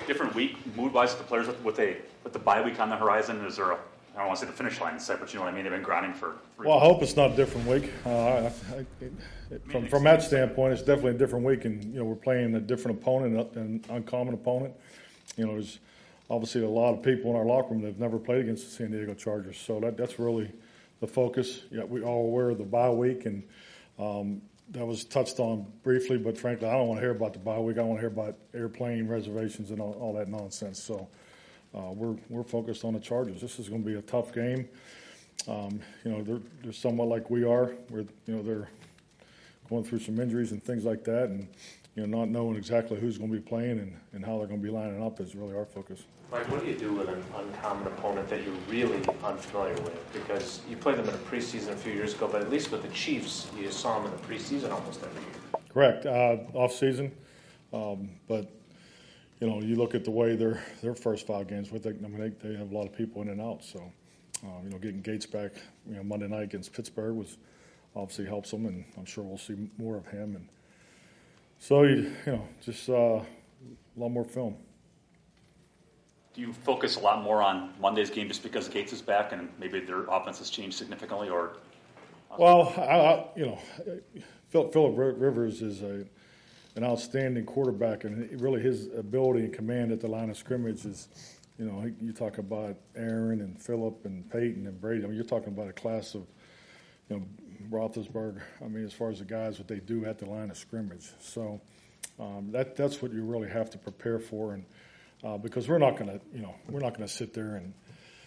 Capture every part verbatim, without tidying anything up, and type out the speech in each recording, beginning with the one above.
different week mood-wise with the players with, with a with the bye week on the horizon? Is there a, I don't want to say the finish line set, but you know what I mean? They've been grinding for three Well, I weeks. hope it's not a different week. Uh, I, I, it, from from that standpoint, it's definitely a different week, and you know we're playing a different opponent, an uncommon opponent. You know, there's obviously a lot of people in our locker room that have never played against the San Diego Chargers, so that that's really the focus. Yeah, we're all aware of the bye week, and um, that was touched on briefly, but frankly, I don't want to hear about the bye week. I want to hear about airplane reservations and all, all that nonsense. So uh, we're we're focused on the Chargers. This is going to be a tough game. Um, you know, they're, they're somewhat like we are, where you know they're going through some injuries and things like that, and you know, not knowing exactly who's going to be playing and, and how they're going to be lining up is really our focus. Mike, what do you do with an uncommon opponent that you're really unfamiliar with? Because you played them in a preseason a few years ago, but at least with the Chiefs, you saw them in the preseason almost every year. Correct, uh, off season, um, but you know, you look at the way their their first five games with it. I mean, they, they have a lot of people in and out, so uh, you know, getting Gates back, you know, Monday night against Pittsburgh was obviously helps them, and I'm sure we'll see more of him. And so you, you know, just uh, a lot more film. Do you focus a lot more on Monday's game just because Gates is back and maybe their offense has changed significantly, or? Well, I, I, you know, Philip Rivers is a an outstanding quarterback, and really his ability and command at the line of scrimmage is, you know, you talk about Aaron and Philip and Peyton and Brady. I mean, you're talking about a class of, you know, Roethlisberger. I mean, as far as the guys, what they do at the line of scrimmage. So um, that that's what you really have to prepare for, and uh, because we're not going to, you know, we're not going to sit there and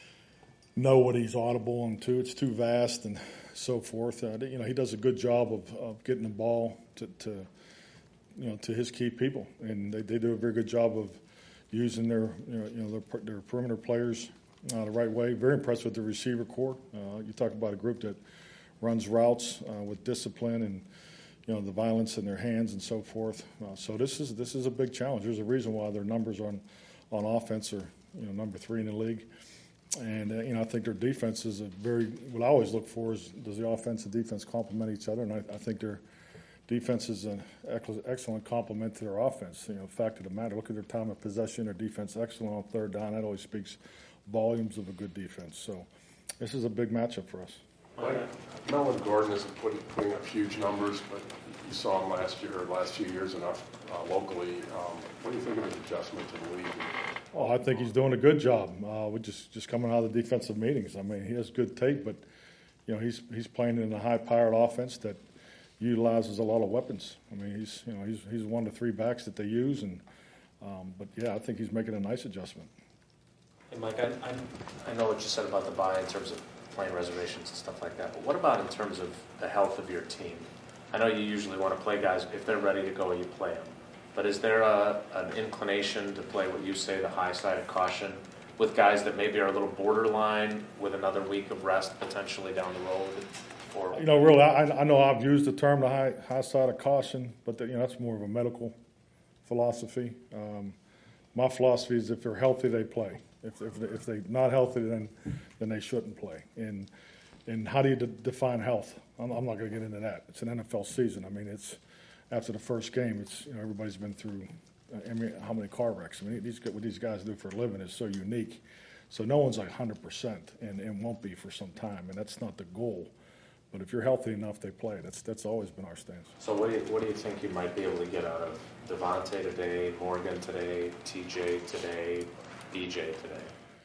know what he's audible into. It's too vast and so forth. Uh, you know, he does a good job of, of getting the ball to, to, you know, to his key people, and they, they do a very good job of using their, you know, you know their, their perimeter players uh, the right way. Very impressed with the receiver corps. Uh, you talk about a group that runs routes uh, with discipline and, you know, the violence in their hands and so forth. Uh, so this is this is a big challenge. There's a reason why their numbers on on offense are, you know, number three in the league. And, uh, you know, I think their defense is a very – what I always look for is does the offense and defense complement each other, and I, I think their defense is an excellent complement to their offense. You know, fact of the matter, look at their time of possession, their defense excellent on third down. That always speaks volumes of a good defense. So this is a big matchup for us. Mike, Melvin Gordon isn't putting, putting up huge numbers, but you saw him last year or last few years enough uh, locally. Um, what do you think of his adjustment to the league? Oh, I think he's doing a good job. Uh, we're just, just coming out of the defensive meetings. I mean, he has good tape, but you know he's he's playing in a high-powered offense that utilizes a lot of weapons. I mean, he's you know he's he's one of the three backs that they use, and um, but yeah, I think he's making a nice adjustment. Hey, Mike, I, I I know what you said about the bye in terms of playing reservations and stuff like that, but what about in terms of the health of your team? I know you usually want to play guys if they're ready to go, you play them. But is there a, an inclination to play what you say, the high side of caution, with guys that maybe are a little borderline with another week of rest potentially down the road? Or you know, really, I, I know I've used the term the high, high side of caution, but the, you know that's more of a medical philosophy. Um, my philosophy is if they're healthy, they play. If if, they, if they're not healthy, then then they shouldn't play. And and how do you de- define health? I'm, I'm not going to get into that. It's an N F L season. I mean, it's after the first game. It's you know everybody's been through. Uh, I mean, how many car wrecks? I mean, these what these guys do for a living is so unique. So no one's like one hundred percent, and and won't be for some time. And that's not the goal. But if you're healthy enough, they play. That's that's always been our stance. So what do you what do you think you might be able to get out of Devontae today, Morgan today, T J today, B J today?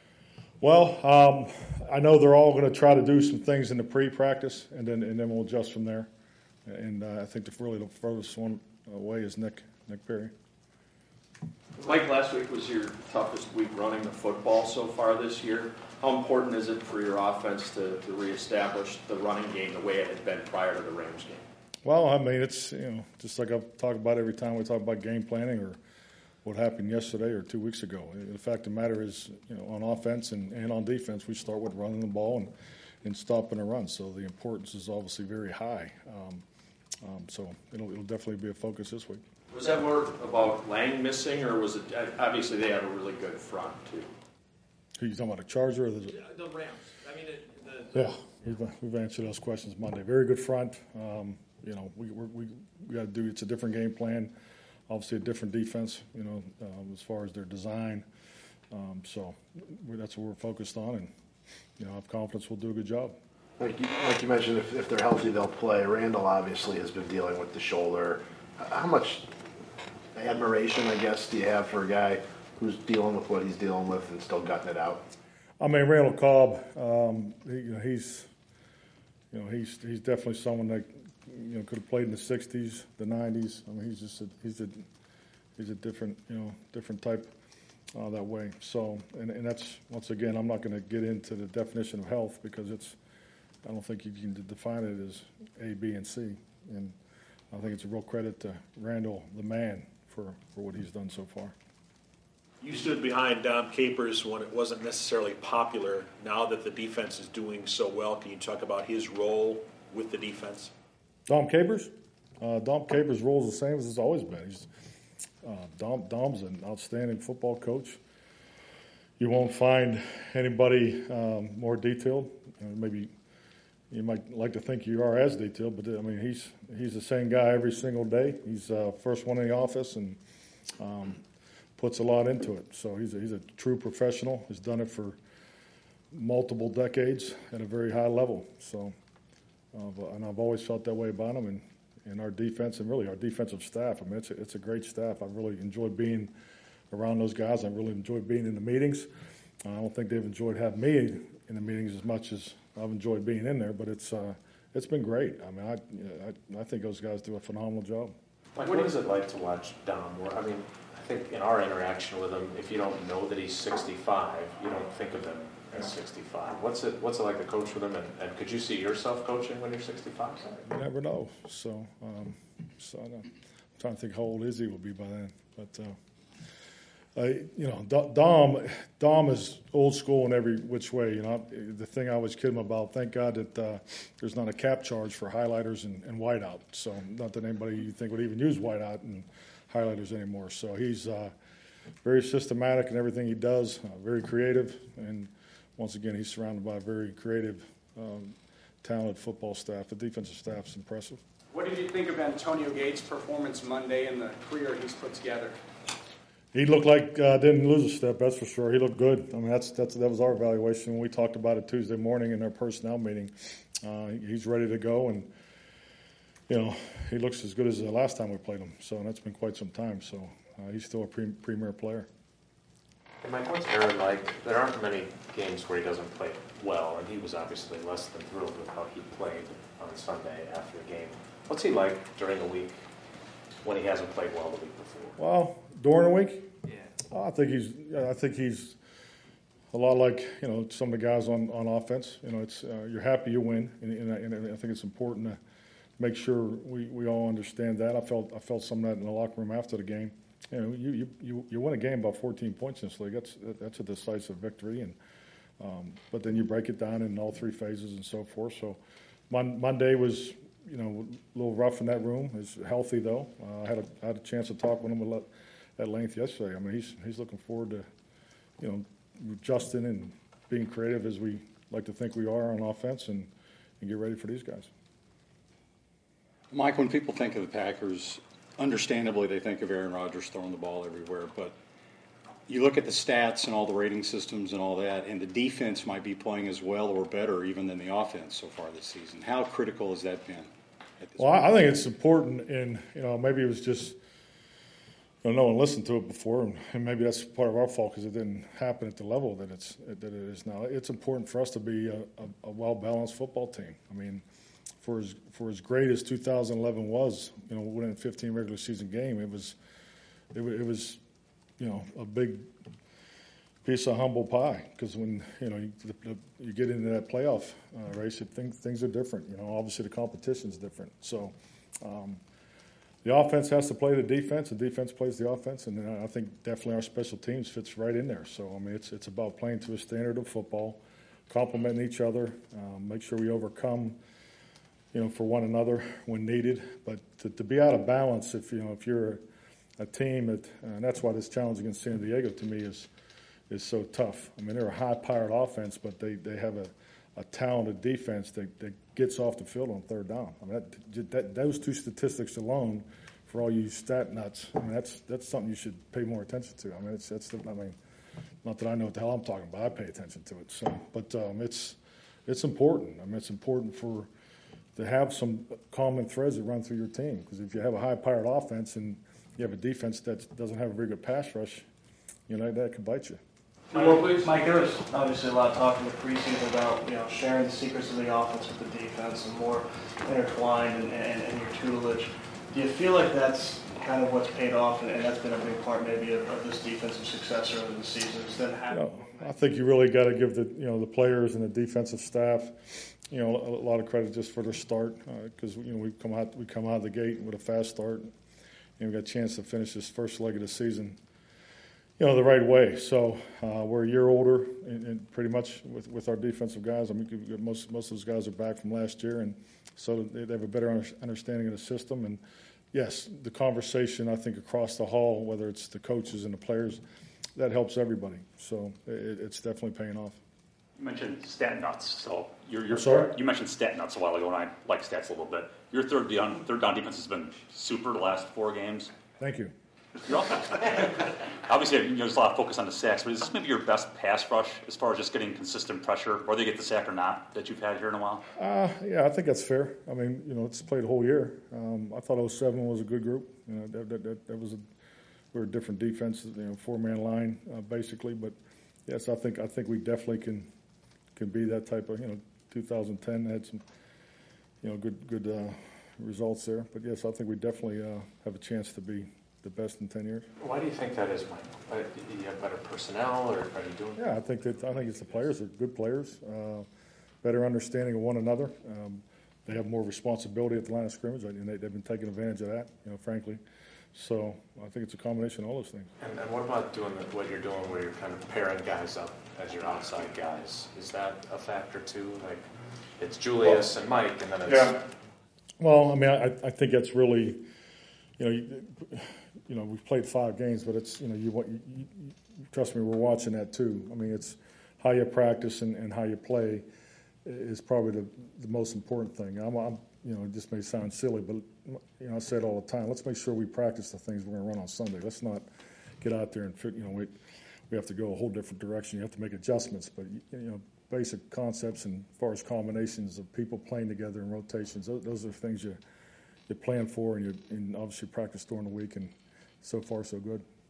Well, um, I know they're all going to try to do some things in the pre-practice, and then and then we'll adjust from there. And uh, I think the really the furthest one away is Nick Nick Perry. Mike, last week was your toughest week running the football so far this year. How important is it for your offense to, to reestablish the running game the way it had been prior to the Rams game? Well, I mean, it's, you know, just like I've talked about every time we talk about game planning or what happened yesterday or two weeks ago. The fact of the matter is, you know, on offense and, and on defense, we start with running the ball and, and stopping a run. So the importance is obviously very high. Um, um, so it'll, it'll definitely be a focus this week. Was that more about Lang missing, or was it – obviously they have a really good front, too. Who you talking about, a Charger or the – The Rams. I mean, it, the, Yeah, we've, we've answered those questions Monday. Very good front. Um, you know, we we we got to do – it's a different game plan obviously a different defense, you know, um, as far as their design. Um, so we're, that's what we're focused on, and you know, I have confidence we'll do a good job. Like you, like you mentioned, if, if they're healthy, they'll play. Randall obviously has been dealing with the shoulder. How much admiration, I guess, do you have for a guy who's dealing with what he's dealing with and still gutting it out? I mean, Randall Cobb, um, he, you know, he's, you know, he's he's definitely someone that, you know, could have played in the sixties, the nineties. I mean, he's just a, he's a he's a different, you know, different type uh, that way. So, and, and that's, once again, I'm not going to get into the definition of health because it's, I don't think you can define it as A, B, and C. And I think it's a real credit to Randall, the man, for, for what he's done so far. You stood behind Dom Capers when it wasn't necessarily popular. Now that the defense is doing so well, can you talk about his role with the defense? Dom Capers? Uh, Dom Capers' role is the same as it's always been. He's, uh, Dom, Dom's an outstanding football coach. You won't find anybody um, more detailed. Uh, maybe you might like to think you are as detailed, but I mean, he's he's the same guy every single day. He's uh, first one in the office and um, puts a lot into it. So he's a, he's a true professional. He's done it for multiple decades at a very high level. So, uh, and I've always felt that way about him and, and our defense and really our defensive staff. I mean, it's a, it's a great staff. I really enjoyed being around those guys. I really enjoyed being in the meetings. Uh, I don't think they've enjoyed having me in the meetings as much as I've enjoyed being in there, but it's uh, it's been great. I mean, I, you know, I I think those guys do a phenomenal job. Mike, what is it like to watch Dom? I mean, I think in our interaction with him, if you don't know that he's sixty-five, you don't think of him as sixty-five. What's it What's it like to coach with him? And, and could you see yourself coaching when you're sixty-five? You never know. So, um, so I don't, I'm trying to think how old Izzy will be by then. But uh, uh, you know, Dom, Dom is old school in every which way. You know, the thing I always kid him about. Thank God that uh, there's not a cap charge for highlighters and, and whiteout. So, not that anybody you think would even use whiteout and highlighters anymore. So he's uh, very systematic in everything he does. Uh, very creative, and once again, he's surrounded by a very creative, um, talented football staff. The defensive staff's impressive. What did you think of Antonio Gates' performance Monday and the career he's put together? He looked like uh, didn't lose a step, that's for sure. He looked good. I mean, that's that's that was our evaluation when we talked about it Tuesday morning in our personnel meeting. Uh, he's ready to go, and you know, he looks as good as the last time we played him. So that's been quite some time. So uh, he's still a pre- premier player. Hey Mike, what's Aaron like? There aren't many games where he doesn't play well, and he was obviously less than thrilled with how he played on Sunday after the game. What's he like during the week when he hasn't played well the week before? Well, during the week, Yeah. oh, I think he's. I think he's a lot like you know some of the guys on, on offense. You know, it's uh, you're happy you win, and, and, I, and I think it's important to make sure we, we all understand that. I felt I felt some of that in the locker room after the game. You know, you you, you win a game by fourteen points in this league. That's that's a decisive victory, and um, but then you break it down in all three phases and so forth. So Mon- Monday was you know a little rough in that room. He's healthy though. Uh, I had a I had a chance to talk with him at length yesterday. I mean, he's he's looking forward to you know adjusting and being creative as we like to think we are on offense, and, and get ready for these guys. Mike, when people think of the Packers, understandably they think of Aaron Rodgers throwing the ball everywhere, but you look at the stats and all the rating systems and all that, and the defense might be playing as well or better even than the offense so far this season. How critical has that been at this Well, point? I think it's important, and you know maybe it was just you know, no one listened to it before, and, and maybe that's part of our fault because it didn't happen at the level that it's that it is now. It's important for us to be a, a, a well-balanced football team. I mean, for as for as great as two thousand eleven was, you know, winning a fifteen regular season game, it was it, it was you know a big piece of humble pie because when you know you, the, you get into that playoff uh, race, it, things things are different. You know, obviously the competition's different, so. Um, The offense has to play the defense, the defense plays the offense, and I think definitely our special teams fits right in there. So, I mean, it's it's about playing to a standard of football, complementing each other, um, make sure we overcome, you know, for one another when needed. But to, to be out of balance, if you know, if you're a, a team, that, and that's why this challenge against San Diego to me is is so tough. I mean, they're a high-powered offense, but they, they have a, a talented defense that, that gets off the field on third down. I mean, that, that, those two statistics alone for all you stat nuts, I mean, that's that's something you should pay more attention to. I mean, it's that's the, I mean, not that I know what the hell I'm talking about. I pay attention to it. So, but um, it's it's important. I mean, it's important for to have some common threads that run through your team. Because if you have a high-powered offense and you have a defense that doesn't have a very good pass rush, you know that could bite you. Mike, Mike, there was obviously a lot of talk in the preseason about, you know, sharing the secrets of the offense with the defense and more intertwined and, and, and your tutelage. Do you feel like that's kind of what's paid off, and, and that's been a big part maybe of, of this defensive success early in the season? Is that You know, I think you really got to give the you know the players and the defensive staff, you know, a, a lot of credit just for their start because uh, you know we come out we come out of the gate with a fast start, and we got a chance to finish this first leg of the season, you know, the right way. So uh, we're a year older, and, and pretty much with, with our defensive guys. I mean, most most of those guys are back from last year, and so they, they have a better understanding of the system. And yes, the conversation I think across the hall, whether it's the coaches and the players, that helps everybody. So it, it's definitely paying off. You mentioned stat nuts. So you're, you're sorry? You mentioned stat nuts a while ago, and I like stats a little bit. Your third down, third down defense has been super the last four games. Thank you. Your offense. Obviously, you know, there's a lot of focus on the sacks, but is this maybe your best pass rush as far as just getting consistent pressure, whether they get the sack or not, that you've had here in a while? Uh, yeah, I think that's fair. I mean, you know, it's played a whole year. Um, I thought oh seven was a good group. You know, that, that, that, that was a we were a different defense, you know, four man line uh, basically. But yes, I think I think we definitely can can be that type of. You know, two thousand ten had some, you know, good good uh, results there. But yes, I think we definitely uh, have a chance to be the best in ten years. why do you think that is, Mike? Do you have better personnel, or are you doing? Yeah, I think that I think it's the players. They're good players, uh, better understanding of one another. Um, they have more responsibility at the line of scrimmage, and they, they've been taking advantage of that. You know, frankly. So I think it's a combination of all those things. And, and what about doing the, what you're doing, where you're kind of pairing guys up as your outside guys? Is that a factor too? Like, it's Julius well, and Mike, and then it's yeah. Well, I mean, I, I think that's really, you know, you, you know, we've played five games, but it's, you know, you, you, you trust me, we're watching that too. I mean, it's how you practice and, and how you play is probably the, the most important thing. I'm, I'm, you know, it just may sound silly, but you know, I say it all the time. Let's make sure we practice the things we're going to run on Sunday. Let's not get out there and, you know, we we have to go a whole different direction. You have to make adjustments, but you know, basic concepts and as far as combinations of people playing together and rotations, those, those are things you you plan for and you and obviously practice during the week. And so far, so good.